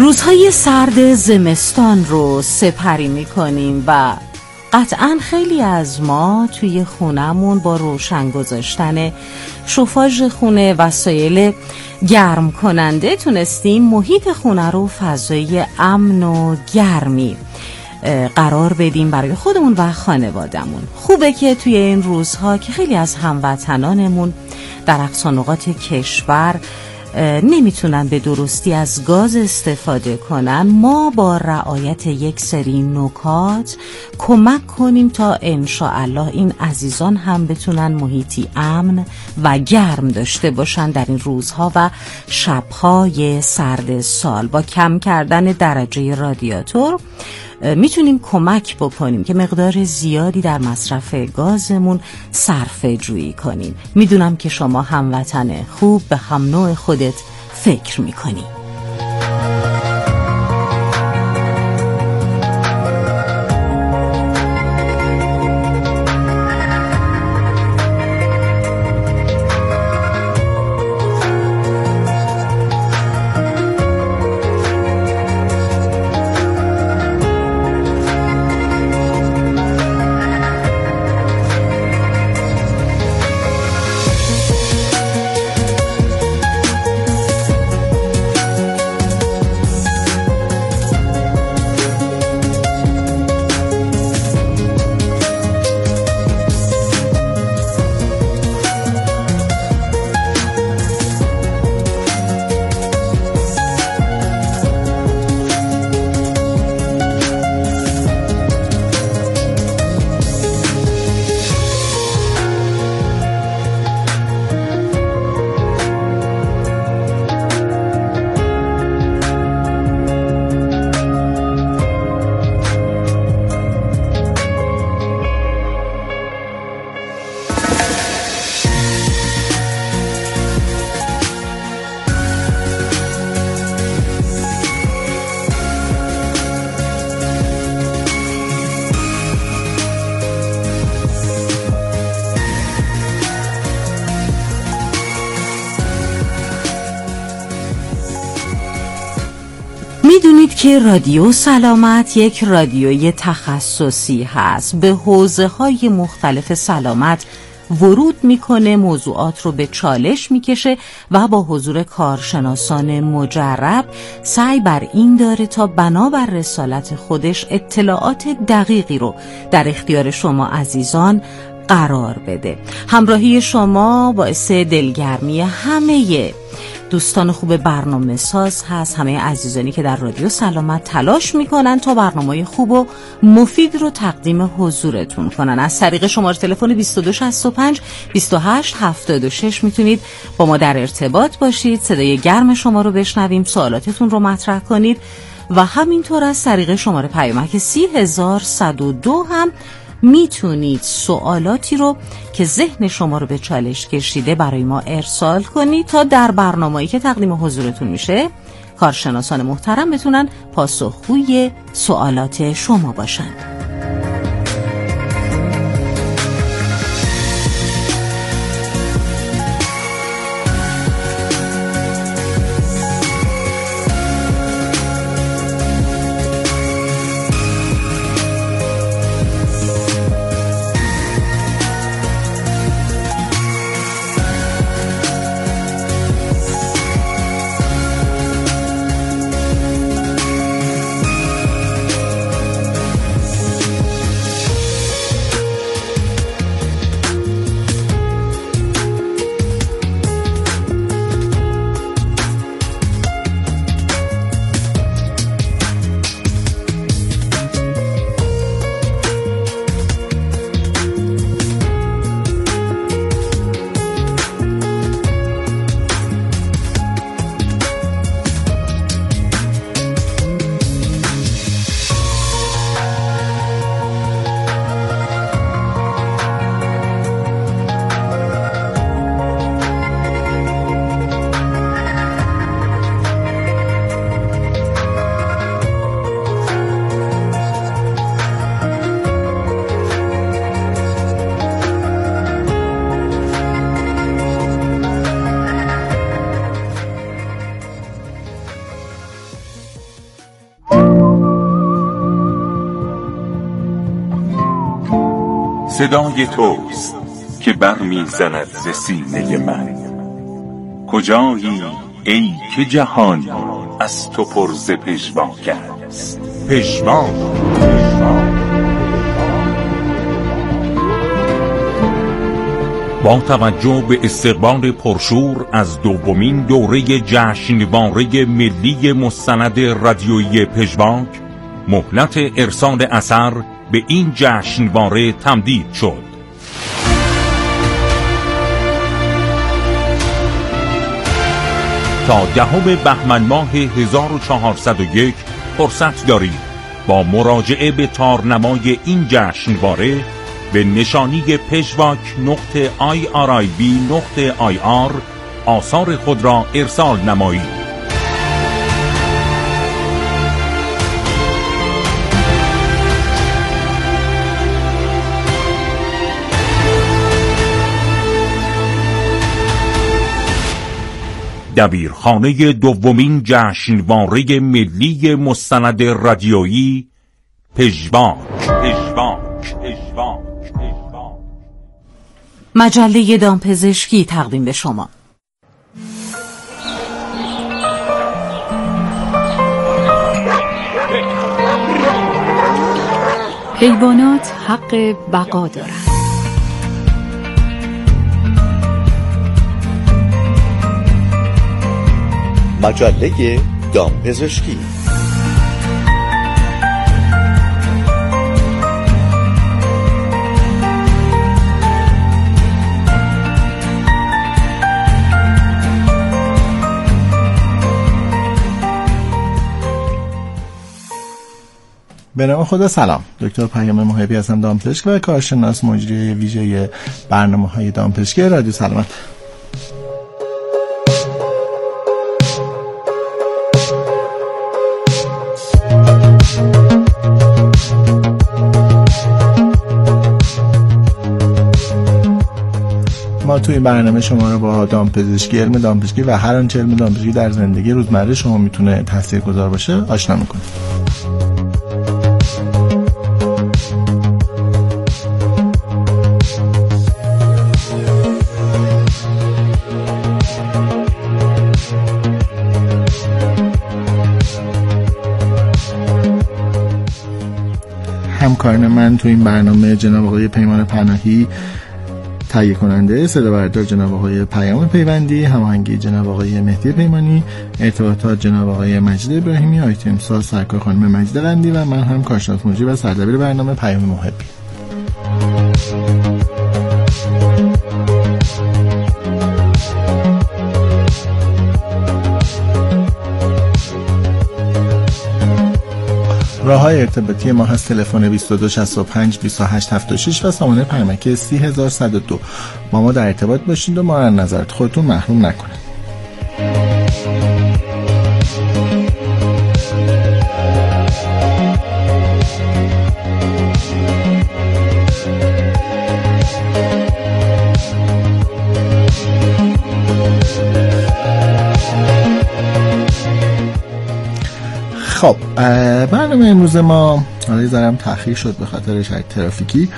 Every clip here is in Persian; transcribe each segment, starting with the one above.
روزهای سرد زمستان رو سپری میکنیم و قطعاً خیلی از ما توی خونمون با روشن گذاشتن شوفاژ خونه وسایل گرم کننده تونستیم محیط خونه رو فضای امن و گرمی قرار بدیم برای خودمون و خانوادمون. خوبه که توی این روزها که خیلی از هموطنانمون در اقصا نقاط کشور نمیتونن به درستی از گاز استفاده کنن، ما با رعایت یک سری نکات کمک کنیم تا انشاءالله این عزیزان هم بتونن محیطی امن و گرم داشته باشن در این روزها و شبهای سرد سال. با کم کردن درجه رادیاتور میتونیم کمک بکنیم که مقدار زیادی در مصرف گازمون صرفه جویی کنیم. میدونم که شما هموطن خوب به هم نوع خودت فکر میکنی. میدونید که رادیو سلامت یک رادیوی تخصصی هست، به حوزه‌های مختلف سلامت ورود میکنه، موضوعات رو به چالش میکشه و با حضور کارشناسان مجرب سعی بر این داره تا بنابر رسالت خودش اطلاعات دقیقی رو در اختیار شما عزیزان قرار بده. همراهی شما باعث دلگرمی همه دوستان خوب برنامه ساز هست، همه عزیزانی که در رادیو سلامت تلاش میکنن تا برنامه خوب و مفید رو تقدیم حضورتون کنن. از طریق شماره تلفن 2265 2876 میتونید با ما در ارتباط باشید، صدای گرم شما رو بشنویم، سوالاتتون رو مطرح کنید و همینطور از طریق شماره پیامک 30102 هم میتونید سوالاتی رو که ذهن شما رو به چالش کشیده برای ما ارسال کنید تا در برنامه‌ای که تقدیم حضورتون میشه کارشناسان محترم بتونن پاسخگوی سوالات شما باشند. صدای توست که برمیزند ز سینه من. کجایی ای که جهان از تو پر ز پژواک است. پژواک. با توجه به استقبال پرشور از دومین دوره جشنواره ملی مستند رادیویی پژواک، مهلت ارسال اثر به این جشنواره تمدید شد. تا 10 بهمن ماه 1401 فرصت دارید با مراجعه به تارنمای این جشنواره به نشانی pejvac.irib.ir آثار خود را ارسال نمایید. دبیرخانه دومین جشنواره ملی مستند رادیویی پژواک. مجله دامپزشکی تقدیم به شما. حیوانات حق بقا دارند. مجله دامپزشکی. به نام خدا. سلام، دکتر پیام محبی هستم، دامپزشک و کارشناس مجری ویژه برنامه‌های دامپزشکی رادیو سلامت. ما توی برنامه شما رو با دامپزشکی، علم دامپزشکی و هر آنچه علم دامپزشکی در زندگی روزمره شما میتونه تاثیرگذار باشه آشنا میکنیم. همکاران من تو این برنامه جناب آقای پیمان پناهی تهیه کننده، صدا بردار جناب آقای پیام پیوندی، هماهنگی جناب آقای مهدی پیمانی، ارتباطات جناب آقای مجید ابراهیمی، آیتم ساز سرکار خانم مجید قندی و من هم کارشناس مجری و سردبیر برنامه پیام محبی. راه‌های ارتباطی ما هست: تلفن 22 65 28 76 و سامانه پیامک 30102. با ما در ارتباط باشید و ما را نظرت خودتون محروم نکنید. خب برنامه امروز ما حالا یه تأخیر شد به خاطر شرایط ترافیکی،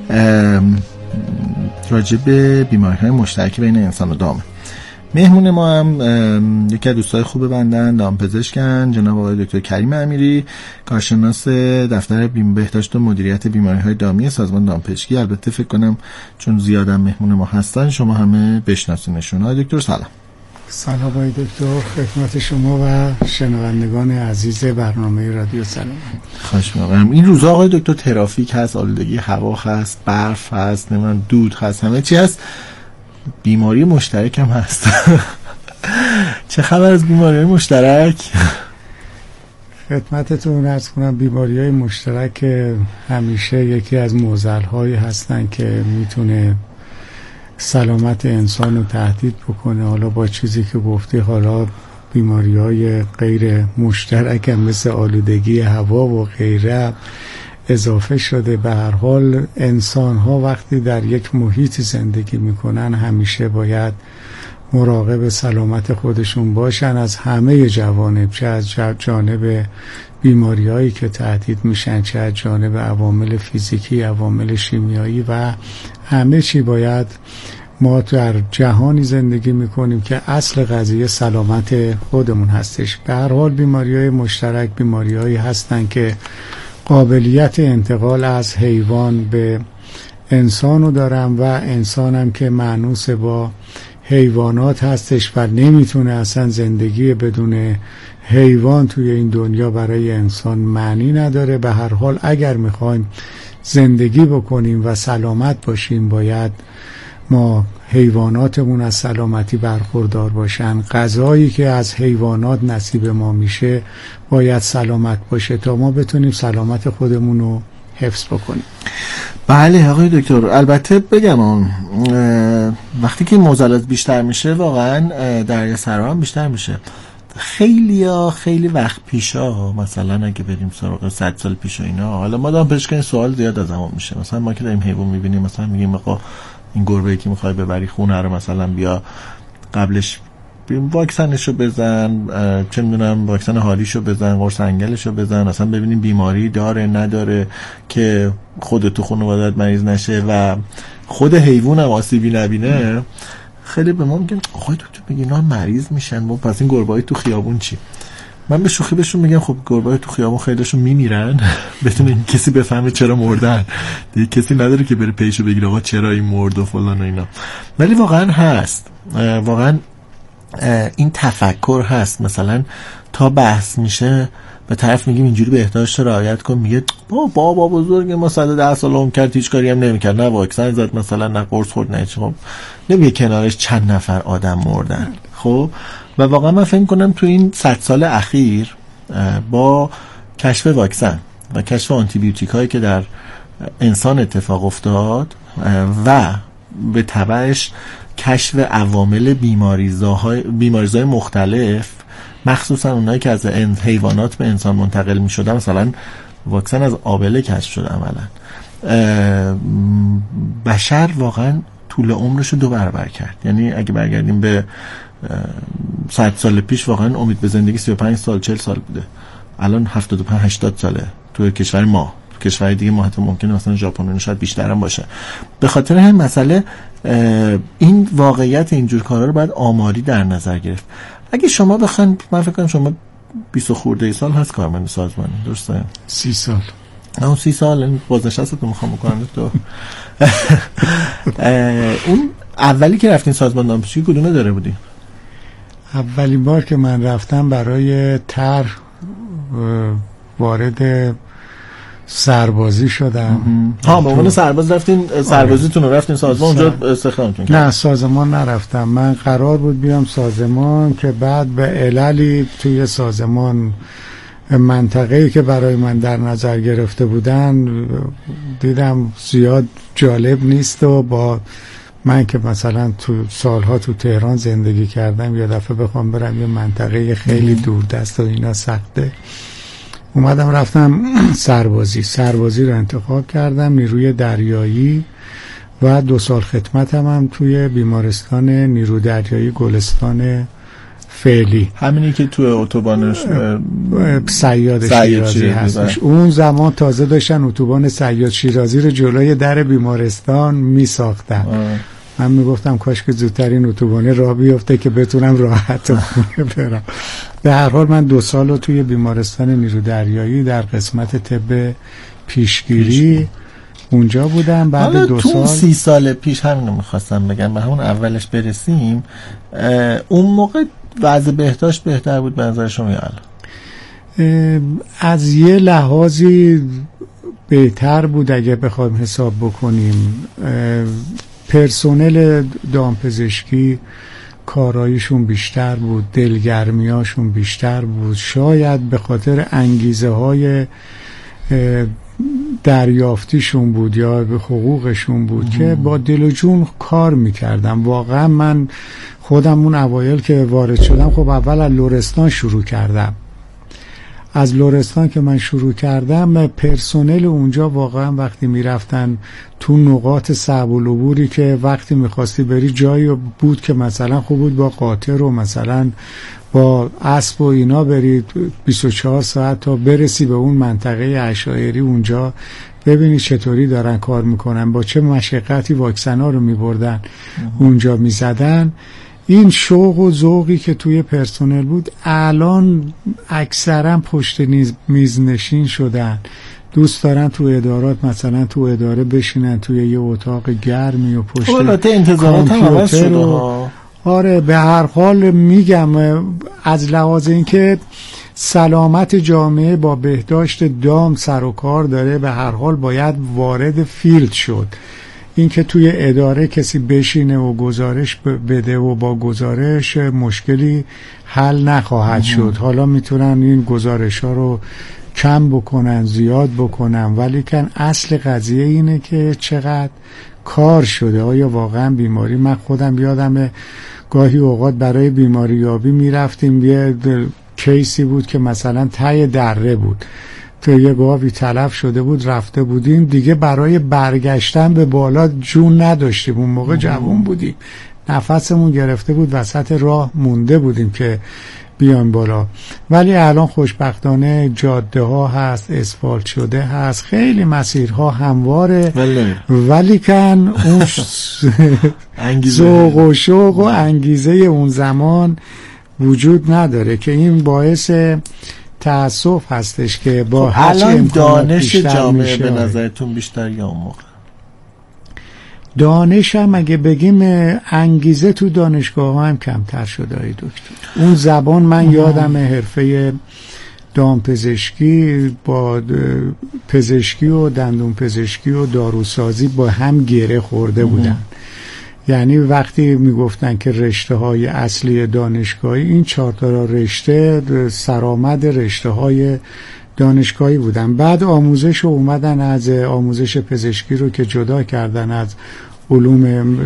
راجع به بیماری‌های مشترک بین انسان و دامه. مهمون ما هم یکی از دوستای خوب بندن، دامپزشکن، جناب آقای دکتر کریم امیری، کارشناس دفتر بهداشت و مدیریت بیماری‌های دامی سازمان دامپزشکی. البته فکر کنم چون زیادم مهمون ما هستن شما همه بشناسینشون. آقای دکتر سلام. سلام آقای دکتر، خدمت شما و شنوندگان عزیز برنامه رادیو سلام. خوش می‌آمدید. این روزا آقای دکتر ترافیک هست، آلودگی هوا هست، برف هست، نمیدونم دود هست، همه چی هست. بیماری مشترک هم هست. چه خبر از بیماری‌های مشترک؟ خدمتتون عرض کنم بیماری‌های مشترک همیشه یکی از معضل‌هایی هستن که میتونه سلامت انسان رو تهدید بکنه. حالا با چیزی که گفتی، حالا بیماری‌های غیر مشترک هم مثل آلودگی هوا و غیره اضافه شده. به هر حال انسان‌ها وقتی در یک محیط زندگی میکنن همیشه باید مراقب سلامت خودشون باشن از همه جوانب، چه از جانب بیماری‌هایی که تهدید میشن، چه از جانب عوامل فیزیکی، عوامل شیمیایی و همه چی. باید ما در جهانی زندگی میکنیم که اصل قضیه سلامت خودمون هستش. به هر حال بیماری‌های مشترک بیماری‌هایی هستن که قابلیت انتقال از حیوان به انسانو دارن و انسانم که مانوس با حیوانات هستش و نمیتونه اصلا زندگی بدون حیوان توی این دنیا برای انسان معنی نداره. به هر حال اگر میخوایم زندگی بکنیم و سلامت باشیم باید ما حیواناتمون از سلامتی برخوردار باشن. غذایی که از حیوانات نصیب ما میشه باید سلامت باشه تا ما بتونیم سلامت خودمون رو حفظ بکنیم. بله آقای دکتر، البته بگم وقتی که معضلات بیشتر میشه واقعا دردسرا هم بیشتر میشه. خیلی وقت پیشا، مثلا اگه بریم سراغ 100 سال پیش و اینا، حالا ما دارم پزشک این سوال زیاد از همون میشه، مثلا ما که داریم حیوان میبینیم مثلا میگیم آقا این گربه‌ای که میخوای ببری خونه رو مثلا بیا قبلش واکسنشو بزن، چه میدونم واکسن هاریشو بزن، قرص انگلشو بزن، اصلا ببینیم بیماری داره نداره که خودت تو خانواده‌ات مریض نشه و خود حیوان هم آسیبی نبینه. خیلی به ما میگن آقای دکتر میگن اینا مریض میشن، پس این گربه‌های تو خیابون چی؟ من به شوخی بهشون میگم خب گربه‌های تو خیابون خیلیشون میمیرن بدون این کسی بفهمه چرا مردن، دیگه کسی نداره که بره پیشو بگیره آقا چرا این مرد و فلان و اینا. ولی واقعا هست، واقعا این تفکر هست. مثلا تا بحث میشه به طرف میگیم اینجوری بهداشت رعایت کن، میگه بابا بزرگ ما 110 سال عمر کرد هیچ کاری هم نمیکرد، نه واکسن زد مثلا، نه قرص خورد، نه چی. خب نمیگه کنارش چند نفر آدم مردن. خب و واقعا من فکر کنم تو این 100 سال اخیر با کشف واکسن و کشف آنتی بیوتیک هایی که در انسان اتفاق افتاد و به تبعش کشف عوامل بیماریزهای مختلف، مخصوصا اونایی که از حیوانات به انسان منتقل می شدن، مثلا واکسن از آبله کشف شده عملا، بشر واقعا طول عمرش رو 2 برابر کرد. یعنی اگه برگردیم به 100 سال پیش واقعا امید به زندگی 35 سال 40 سال بوده، الان 75-80 ساله تو کشور ما. تو کشور دیگه ما حتی ممکنه مثلا ژاپن شاید بیشتر هم باشه. به خاطر همین مسئله این واقعیت اینجور کارا رو باید آماری در نظر گرفت. اگه شما بخواید، من فکر کنم شما 20 خورده سال هست کارمند سازمانی، درسته؟ 30 سال. نه 30 سال این بازنشستتون میخوام بکنم تو. اون اولی که رفتین سازمان دامپزشکی کدومه داره بودی؟ اولین بار که من رفتم برای طرح وارد سربازی شدم. به عنوان سرباز رفتین، سربازیتون رو رفتین سازمان اونجا استخدامتون کردن؟ نه سازمان نرفتم، من قرار بود بیام سازمان که بعد به عللی توی سازمان منطقه‌ای که برای من در نظر گرفته بودن دیدم زیاد جالب نیست و با من که مثلا تو سالها تو تهران زندگی کردم یه دفعه بخوام برم یه منطقه خیلی دوردست و اینا سخته. اومدم رفتم سربازی رو انتخاب کردم، نیروی دریایی، و 2 سال خدمتم هم توی بیمارستان نیرو دریایی گلستان فعلی، همینی که توی اتوبانش صیاد شیرازی هستش. اون زمان تازه داشتن اتوبان صیاد شیرازی رو جلوی در بیمارستان می ساختن. من میگفتم کاش که زودتر این اتوبانه راه بیفته که بتونم راحت خونه برم. به هر حال من 2 سال رو توی بیمارستان نیرو دریایی در قسمت طب پیشگیری اونجا بودم. بعد 2 سال 30 سال پیش همینو میخواستم بگم، به همون اولش برسیم. اون موقع وضع بهداشت بهتر بود به نظر شما یا الان؟ از یه لحاظی بهتر بود اگه بخوایم حساب بکنیم. پرسنل دامپزشکی کارایشون بیشتر بود، دلگرمیاشون بیشتر بود، شاید به خاطر انگیزه های دریافتیشون بود یا به حقوقشون بود که با دل و جون کار میکردم. واقعا من خودم اون اوایل که وارد شدم خب اول از لرستان شروع کردم. از لرستان که من شروع کردم، پرسنل اونجا واقعا وقتی میرفتن تو نقاط صعب العبوری که وقتی میخواستی بری جایی بود که مثلا خوب بود با قاطر و مثلا با اسب و اینا برید 24 ساعت تا برسی به اون منطقه عشایری، اونجا ببینی چطوری دارن کار میکنن، با چه مشقتی واکسنا رو میبردن اونجا میزدن. این شوق و ذوقی که توی پرسنل بود الان اکثرا پشت میز نشین شدن، دوست دارن تو ادارات مثلا تو اداره بشینن توی یه اتاق گرمی و پشت کامپیوتر و آره. به هر حال میگم از لحاظ اینکه سلامت جامعه با بهداشت دام سر و کار داره، به هر حال باید وارد فیلد شد. اینکه توی اداره کسی بشینه و گزارش بده و با گزارش مشکلی حل نخواهد شد. حالا میتونن این گزارش ها رو کم بکنن زیاد بکنن، ولی کن اصل قضیه اینه که چقدر کار شده. آیا واقعا بیماری، من خودم یادم گاهی اوقات برای بیماری یابی میرفتیم، یه کیسی بود که مثلا ته دره بود، تو یه گاوی تلف شده بود، رفته بودیم دیگه برای برگشتن به بالا جون نداشتیم، اون موقع جوان بودیم، نفسمون گرفته بود، وسط راه مونده بودیم که بیان بالا. ولی الان خوشبختانه جاده ها هست، اسفالت شده هست، خیلی مسیرها همواره، ولی کن اون ذوق و شوق و انگیزه اون زمان وجود نداره که این باعث تأسف هستش که با الان دانش جامعه به نظرتون بیشتر یا اون موقع؟ دانش هم اگه بگیم انگیزه تو دانشگاه ها هم کمتر شده ای دکتر. اون زبان من یادم حرفه دامپزشکی با پزشکی و دندون پزشکی و داروسازی با هم گره خورده بودن. یعنی وقتی میگفتن که رشته های اصلی دانشگاهی، این 4 تا رشته سرآمد رشته های دانشگاهی بودن. بعد آموزش رو اومدن از آموزش پزشکی رو که جدا کردن از علوم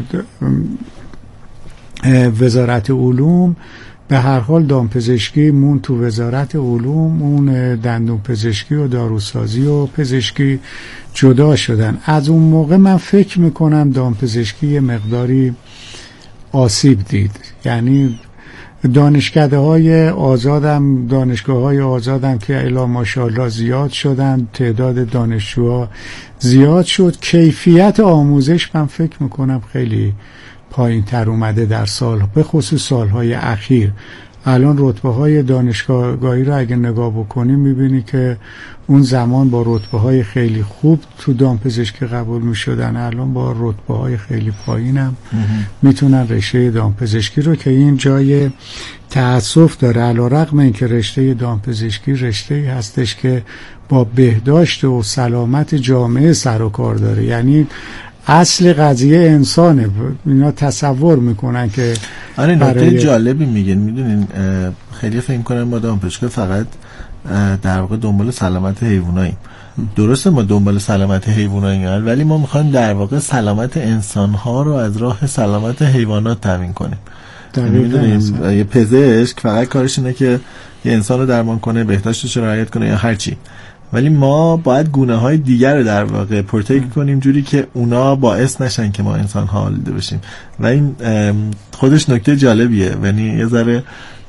وزارت علوم، به هر حال دامپزشکی مون تو وزارت علوم، اون دندون پزشکی و داروسازی و پزشکی جدا شدن. از اون موقع من فکر میکنم دامپزشکی یه مقداری آسیب دید. یعنی دانشکده های آزادم، دانشگاه های آزادم که الا ماشاءالله زیاد شدن، تعداد دانشجوها زیاد شد، کیفیت آموزش من فکر میکنم خیلی پایین تر اومده در سال، به خصوص سالهای اخیر. الان رتبه های دانشگاهی رو اگه نگاه بکنیم میبینی که اون زمان با رتبه های خیلی خوب تو دامپزشکی قبول میشدن، الان با رتبه های خیلی پایین هم میتونن رشته دامپزشکی رو، که این جای تأسف داره، علیرغم اینکه رشته دامپزشکی رشته هستش که با بهداشت و سلامت جامعه سر و کار داره. یعنی اصل قضیه انسانه. اینا تصور میکنن که آره نکته جالبی میگن. میدونین خیلی فکر کنن ما دامپزشکی فقط در واقع دنبال سلامت حیواناییم. درسته ما دنبال سلامت حیواناییم، ولی ما میخوایم در واقع سلامت انسانها رو از راه سلامت حیوانات تامین کنیم. میدونیم یه پزشک فقط کارش اینه که یه انسان رو درمان کنه، بهداشتش رو رعایت کنه یا هر چی، ولی ما باید گونه های دیگر رو در واقع پروتکت کنیم جوری که اونا باعث نشن که ما انسان ها آلوده بشیم. و این خودش نکته جالبیه. یعنی یه ذره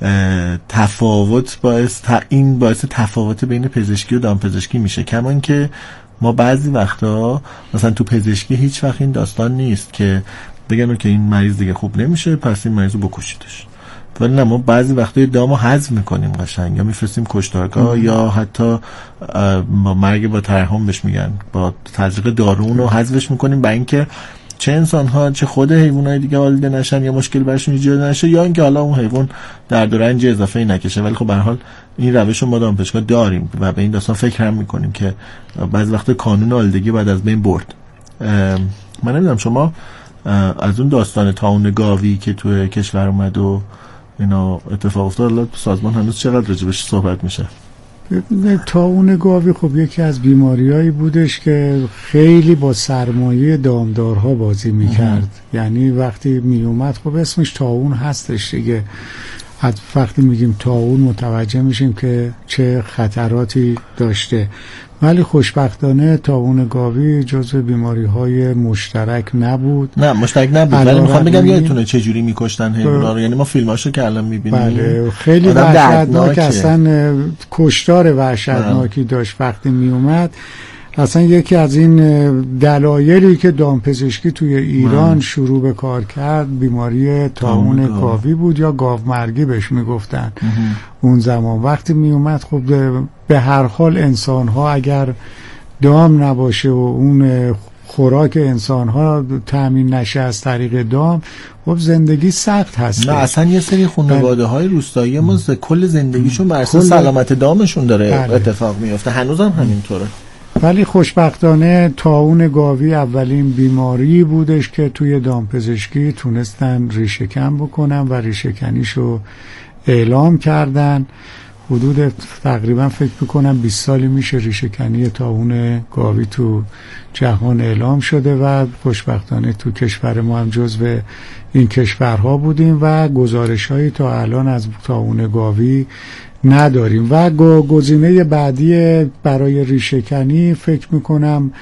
تفاوت این باعث تفاوت بین پزشکی و دامپزشکی میشه. کمان که ما بعضی وقتا مثلا تو پزشکی هیچ وقت این داستان نیست که بگن که این مریض دیگه خوب نمیشه پس این مریض رو بکشیدش، ولی نه، ما بعضی وقتا دامو حذف میکنیم قشنگ، یا میفرستیم کشتارگاه یا حتی مرگ با ترحم بهش میگن، با تزریق دارو رو حذفش میکنیم، برای اینکه چه انسان ها چه خود حیوانات دیگه آلوده نشن یا مشکل براشون ایجاد نشه، یا اینکه حالا اون حیوان درد و رنج اضافه ای نکشه. ولی خب به هر حال این روش رو ما دامپزشکا داریم و به این داستان فکر هم میکنیم که بعضی وقتا قانون آلودگی بعد از بین برد. من نمیدونم شما از اون داستان طاعون گاوی که تو کشور اومد و اینا اتفاق افتاد، تو سازمان هنوز چقدر راجبش صحبت میشه؟ طاعون گاوی خب یکی از بیماریایی بودش که خیلی با سرمایه دامدارها بازی میکرد. یعنی وقتی میومد خب اسمش طاعون هستش دیگه. از وقتی میگیم طاعون متوجه میشیم که چه خطراتی داشته. ولی خوشبختانه طاعون گاوی جزو بیماری‌های مشترک نبود. نه مشترک نبود، ولی میخوام بگم یادتونه چه جوری میکشتن حیونا رو؟ یعنی ما فیلماشو که الان میبینیم بله خیلی وحشتناک، اصلا کشتار وحشتناکی داشت وقتی میومد. اصلا یکی از این دلایلی که دامپزشکی توی ایران شروع به کار کرد بیماری طاعون گاوی بود، یا گاومرگی بهش میگفتن اون زمان. وقتی میومد خب به هر حال انسان ها اگر دام نباشه و اون خوراک انسان ها تامین نشه از طریق دام، خب زندگی سخت هست. نه اصلا یه سری خانواده های روستایی ما کل زندگیشون بر اساس سلامت دامشون داره اتفاق میفته، هنوزم همینطوره. ولی خوشبختانه طاعون گاوی اولین بیماری بودش که توی دامپزشکی تونستن ریشه‌کن بکنن و ریشه‌کنیشو اعلام کردن. حدود تقریبا فکر میکنم 20 سالی میشه ریشه‌کنی طاعون گاوی تو جهان اعلام شده و خوشبختانه تو کشور ما هم جزو این کشورها بودیم و گزارش‌هایی تا الان از طاعون گاوی نداریم. و گزینه بعدی برای ریشه‌کنی فکر میکنم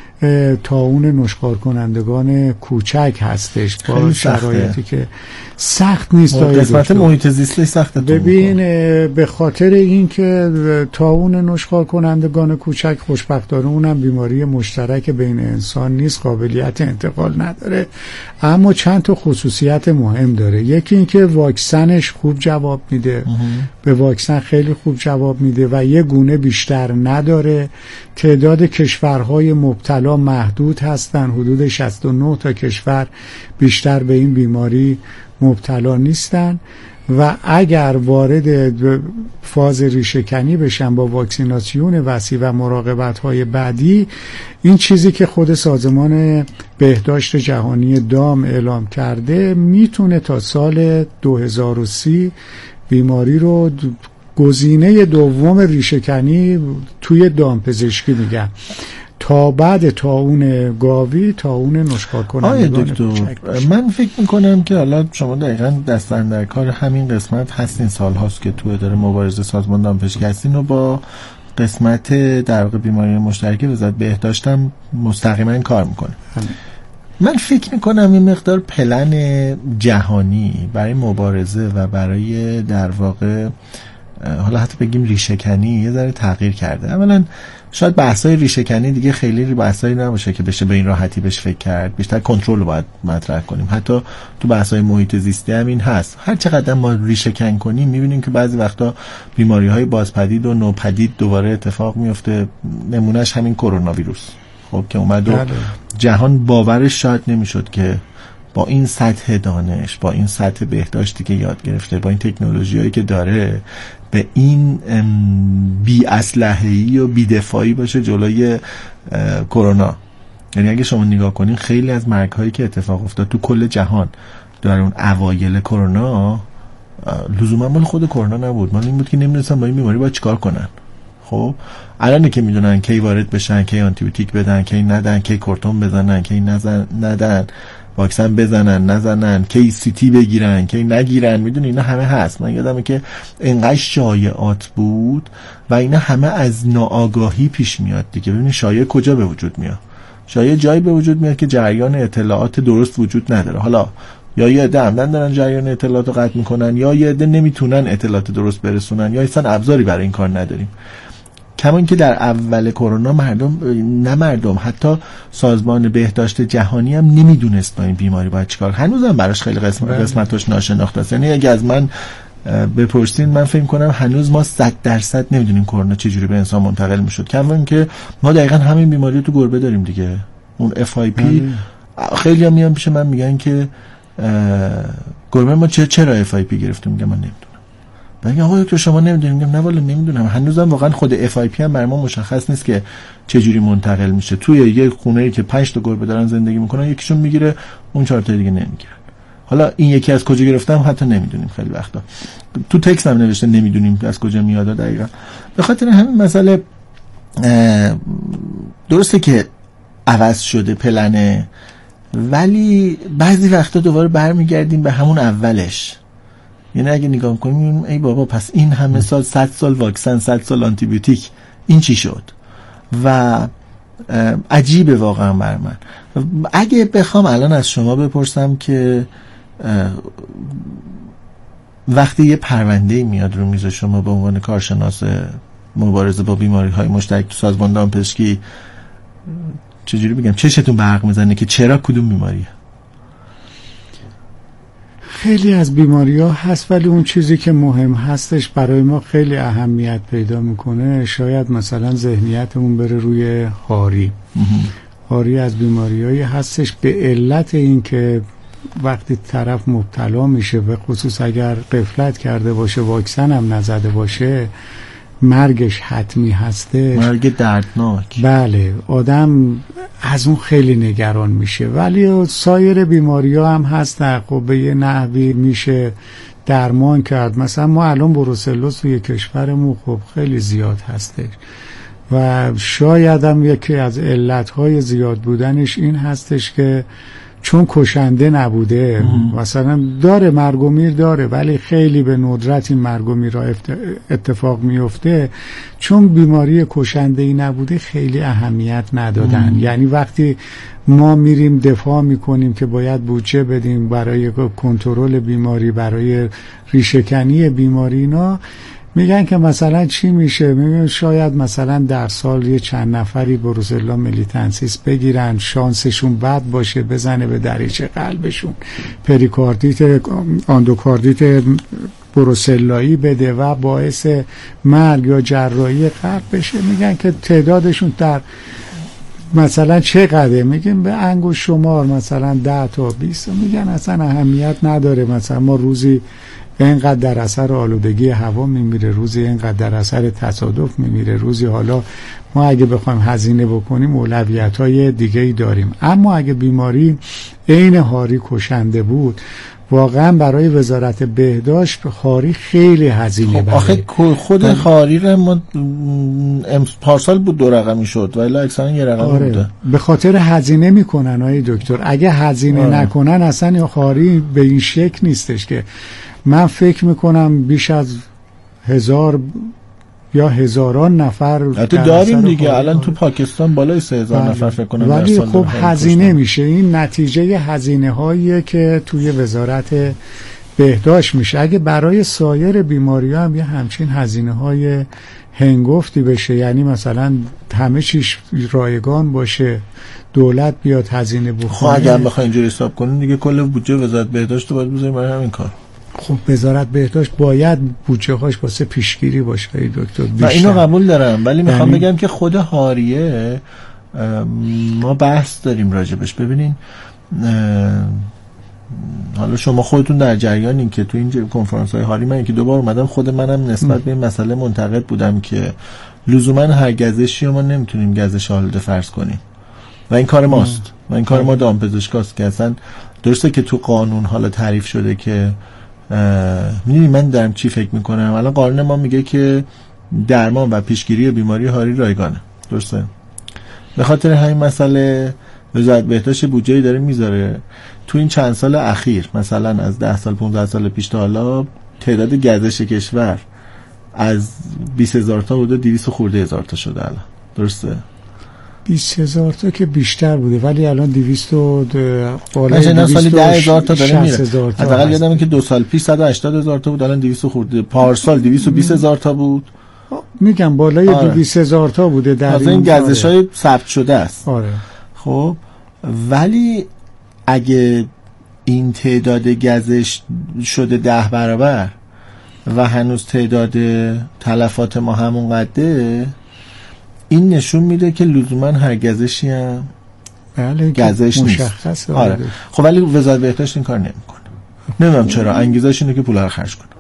طاعون نشخوار کنندگان کوچک هستش، با شرایطی که سخت نیست. قسمت محیط زیستی سخته. ببین به خاطر این که طاعون نشخوار کنندگان کوچک خوشبختانه اونم بیماری مشترک بین انسان نیست، قابلیت انتقال نداره، اما چند تا خصوصیت مهم داره. یکی این که واکسنش خوب جواب میده، به واکسن خیلی خوب جواب میده و یه گونه بیشتر نداره. تعداد کشورهای مبتلا محدود هستن، حدود 69 تا کشور بیشتر به این بیماری مبتلا نیستن و اگر وارد فاز ریشه‌کنی بشن با واکسیناسیون وسیع و مراقبت‌های بعدی، این چیزی که خود سازمان بهداشت جهانی دام اعلام کرده، میتونه تا سال 2030 بیماری رو گزینه دوم ریشه‌کنی توی دامپزشکی میگن، تا بعد طاعون گاوی طاعون نشخوار کنندگان کوچک. من فکر میکنم که حالا شما دقیقاً دستن در کار همین قسمت هستین، سال هاست که تو اداره مبارزه سازمان دامپزشکی هستین و با قسمت در واقع بیماری مشترک وزارت بهداشتم مستقیما کار میکنه. من فکر میکنم این مقدار پلن جهانی برای مبارزه و برای در واقع حالا حتی بگیم ریشه‌کنی یه ذره تغییر کرده. اولا شاید بحثای ریشه‌کنی دیگه خیلی بحثایی نباشه که بشه به این راحتی بهش فکر کرد، بیشتر کنترل رو باید مطرح کنیم. حتی تو بحثای محیط زیستی هم این هست، هر چقدر ما ریشه‌کن کنیم میبینیم که بعضی وقتا بیماری‌های بازپدید و نوپدید دوباره اتفاق میفته. نمونهش همین کرونا ویروس خب که اومد و جهان باورش شاید نمیشد که با این سطح دانش، با این سطح بهداشتی که یاد گرفته، با این تکنولوژیایی که داره، به این بی اسلحه‌ای و بی دفاعی باشه جلوی کرونا. یعنی اگه شما نگاه کنین خیلی از مرگ‌هایی که اتفاق افتاد تو کل جهان در اون اوایل کرونا لزوما مال خود کرونا نبود، مال این بود که نمی‌دونستن با این بیماری باید چیکار کنن. خب الان که میدونن کی وارد بشن، کی آنتی بیوتیک بدن، کی ندن، کی کورتون بزنن، کی ندن، واکسن بزنن نزنن، کی سی تی بگیرن، کی نگیرن، میدونی اینا همه هست. من یادمه که اینقدر شایعات بود و اینا همه از ناآگاهی پیش میاد دیگه. ببینید شایعه کجا به وجود میاد؟ شایعه جایی به وجود میاد که جریان اطلاعات درست وجود نداره. حالا یا یه عده عمدن دارن جریان اطلاعات رو قطع میکنن، یا یه عده نمیتونن اطلاعات درست برسونن، یا اصلا ابزاری برای این کار نداریم. کما اینکه در اول کرونا مردم حتی سازمان بهداشت جهانی هم نمیدونست با این بیماری باید چیکار. هنوزم براش خیلی قسمتش ناشناخته است. یعنی اگه از من بپرسین من فکر کنم هنوز ما 100% نمیدونیم کرونا چجوری به انسان منتقل میشد. کما اینکه ما دقیقاً همین بیماری رو تو گربه داریم دیگه، اون FIP. خیلی هم میان پیش من میگن که گربه ما چرا FIP گرفتیم؟ میگم من نمیدونم. بگم آقا تو شما نمیدونید؟ میگم نه والا نمیدونم. هنوزم واقعا خود FIP هم برای ما مشخص نیست که چه جوری منتقل میشه. توی یه خونه‌ای که 5 تا گربه دارن زندگی میکنن، یکیشون میگیره، اون 4 تا دیگه نمیگیرن. حالا این یکی از کجا گرفتم حتی نمیدونیم. خیلی وقتا تو تکست هم نوشته نمیدونیم از کجا میاد. دقیقاً به خاطر همین مسئله درسته که عوض شده پلنه، ولی بعضی وقتا دوباره برمیگردیم به همون اولش. یعنی اگه نگاه کنیم میبینیم ای بابا پس این همه سال 100 سال واکسن 100 سال آنتی بیوتیک این چی شد؟ و عجیبه واقعا بر من. اگه بخوام الان از شما بپرسم که وقتی یه پرونده میاد رو میز شما به عنوان کارشناس مبارزه با بیماری‌های مشترک تو سازمان دامپزشکی، چجوری بگم چشتون برق میزنه که چرا کدوم بیماریه؟ خیلی از بیماری‌ها هست، ولی اون چیزی که مهم هستش برای ما خیلی اهمیت پیدا میکنه، شاید مثلا ذهنیتمون بره روی هاری. هاری از بیماری‌هایی هستش به علت این که وقتی طرف مبتلا میشه، به خصوص اگر غفلت کرده باشه، واکسن هم نزده باشه، مرگش حتمی هسته، مرگ دردناک. بله، آدم از اون خیلی نگران میشه. ولی سایر بیماری ها هم هستن، خب به یه نحوی میشه درمان کرد. مثلا ما الان بروسلوز توی کشورمون خب خیلی زیاد هستش و شاید هم یکی از علتهای زیاد بودنش این هستش که چون کشنده نبوده، مثلا داره مرگ و میر داره، ولی خیلی به ندرت این مرگ و میر را اتفاق میفته، چون بیماری کشنده ای نبوده خیلی اهمیت ندادن. یعنی وقتی ما میریم دفاع میکنیم که باید بودجه بدیم برای کنترل بیماری، برای ریشه‌کنی بیماری، اینا میگن که مثلا چی میشه، میگن شاید مثلا در سال یه چند نفری بروسلا ملیتنسیس بگیرن، شانسشون بد باشه بزنه به دریچه قلبشون، پریکاردیت آندوکاردیت بروسلایی بده و باعث مرگ یا جراحی قلب بشه. میگن که تعدادشون در مثلا چقدره، میگن به انگشت شمار، مثلا 10 تا 20. میگن اصلا اهمیت نداره، مثلا ما روزی اینقدر در اثر آلودگی هوا میمیره، روزی اینقدر در اثر تصادف میمیره، روزی. حالا ما اگه بخوایم هزینه بکنیم اولویت‌های دیگه‌ای داریم. اما اگه بیماری عین هاری کشنده بود، واقعا برای وزارت بهداشت هاری خیلی هزینه خب آخه خود هاری رو پارسال بود 2 رقمی شد ولی اکثرا یه رقمی بوده. به خاطر هزینه میکنن آقای دکتر. اگه هزینه نکنن اصلا هاری به این شکل نیستش. که من فکر میکنم بیش از 1000 یا هزاران نفر حتی داریم دیگه. الان تو پاکستان بالای 3000 نفر فکر کنم. ولی خب هزینه میشه. این نتیجه هزینه هاییه که توی وزارت بهداشت میشه. اگه برای سایر بیماری ها هم یه همچین هزینه های هنگفتی بشه، یعنی مثلا همه چیش رایگان باشه، دولت بیاد هزینه بکنه. خب اگر بخواید اینجوری حساب کنین دیگه کل بودجه وزارت بهداشت رو باید بذاریم برای همین کار. خب وزارت بهداشت باید بودجه هاش واسه پیشگیری باشه دکتر. و اینو قبول دارم، ولی میخوام بگم که خود هاریه ما بحث داریم راجبش. ببینین حالا شما خودتون در جریانین که تو این کنفرانس های هاری من 1-2 بار اومدم، خود منم نسبت به این مسئله منتقد بودم که لزوما هر گزشی ما نمیتونیم گزش آلوده فرض کنیم و این کار ماست و این کار ما دامپزشکاست که اصلا درسته که تو قانون حالا تعریف شده که میدونی من دارم چی فکر میکنم. الان قانون ما میگه که درمان و پیشگیری بیماری هاری رایگانه، درسته؟ به خاطر همین مسئله وزارت بهداشت بودجه‌ای داره میذاره. تو این چند سال اخیر مثلا از 10 سال 15 سال پیش تا حالا تعداد گزش کشور از 20000 تا بوده 200 خورده هزار تا شده الان، درسته؟ 20000 تا که بیشتر بوده، ولی الان 200 بالای سالی 10000 تا داره میره. حداقل یادمه که 2 سال پیش 180000 تا بود، الان 200 خورده. پارسال 220000 تا بود. میگم بالای 20000 تا بوده در این گزش‌های ثبت شده است. آره. خب ولی اگه این تعداد گزش شده 10 برابر و هنوز تعداد تلفات ما همون قده، این نشون میده که لزوما هر گزشی هم گزش نیست. مشخصه. آره. خب ولی وزارت بهداشت این کار نمیکنه. نمیدونم چرا. انگیزش اینه که پول رو خرج کنه.